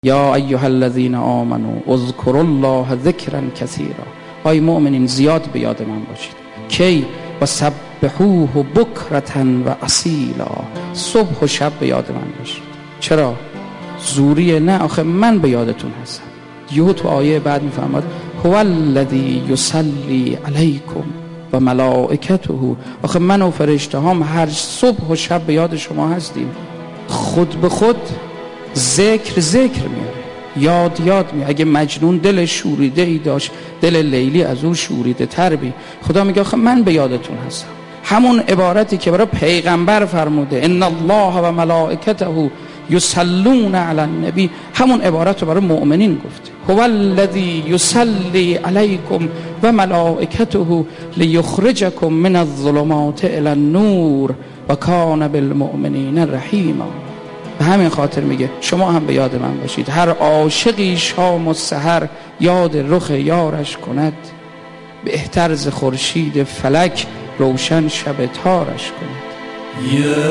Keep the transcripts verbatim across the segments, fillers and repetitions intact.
یا ایها الذین آمنوا اذکروا الله ذکرا کثیرا. ای مؤمنین زیاد به یاد من باشید. کی؟ و سبحوه بکرة و اصیلا. صبح و شب به یاد من باشید. چرا؟ زوریه؟ نه، آخه من به یادتون هستم. یهو تو آیه بعد میفرماد هو الذی یصلی علیکم و ملائکته. آخه من و فرشته هم هر صبح و شب به یاد شما هستیم. خود به خود ذکر ذکر میاره، یاد یاد میاره. اگه مجنون دل شوریده ای داشت، دل لیلی از اون شوریده تر بی. خدا میگه آخه من به یادتون هستم. همون عبارتی که برای پیغمبر فرموده ان الله و ملائکته یصلون علی النبی، همون عبارت رو برای مؤمنین گفته. هو الذی یصلی علیکم و ملائکته لیخرجکم من الظلمات الی النور و کان بالمؤمنین رحیما. به همین خاطر میگه شما هم به یاد من باشید. هر عاشقی شام و سحر یاد رخ یارش کند، بهتر ز خورشید فلک روشن شب تارش کند. یا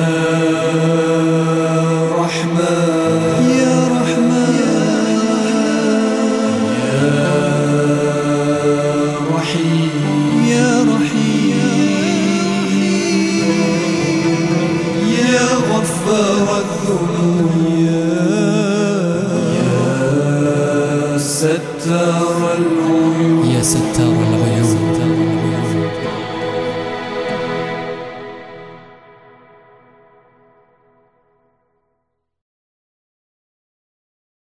رحمن یا رحمن یا رحیم یا رحیم یا غفار الذنوب یا ستار العیوب یا ستار العیوب